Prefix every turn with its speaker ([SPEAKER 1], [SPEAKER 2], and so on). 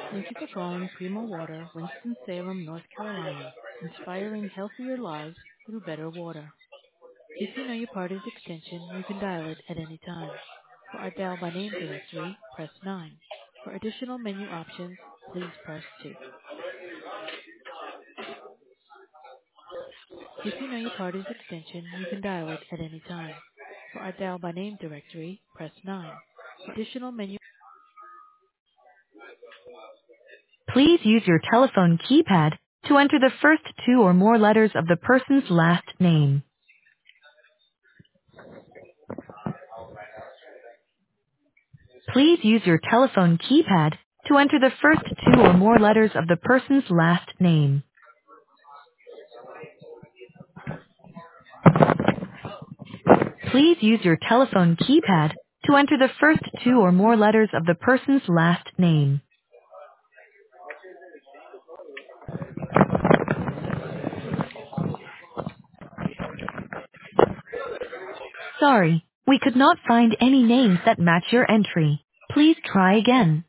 [SPEAKER 1] Thank you for calling Primo Water, Winston-Salem, North Carolina, inspiring healthier lives through better water. If you know your party's extension, you can dial it at any time. For our dial by name directory, press 9. For additional menu options, please press 2. If you know your party's extension, you can dial it at any time. For our dial by name directory, press 9. For additional menu, please use your telephone keypad to enter the first two or more letters of the person's last name. Please use your telephone keypad to enter the first two or more letters of the person's last name. Please use your telephone keypad to enter the first two or more letters of the person's last name. Sorry, we could not find any names that match your entry. Please try again.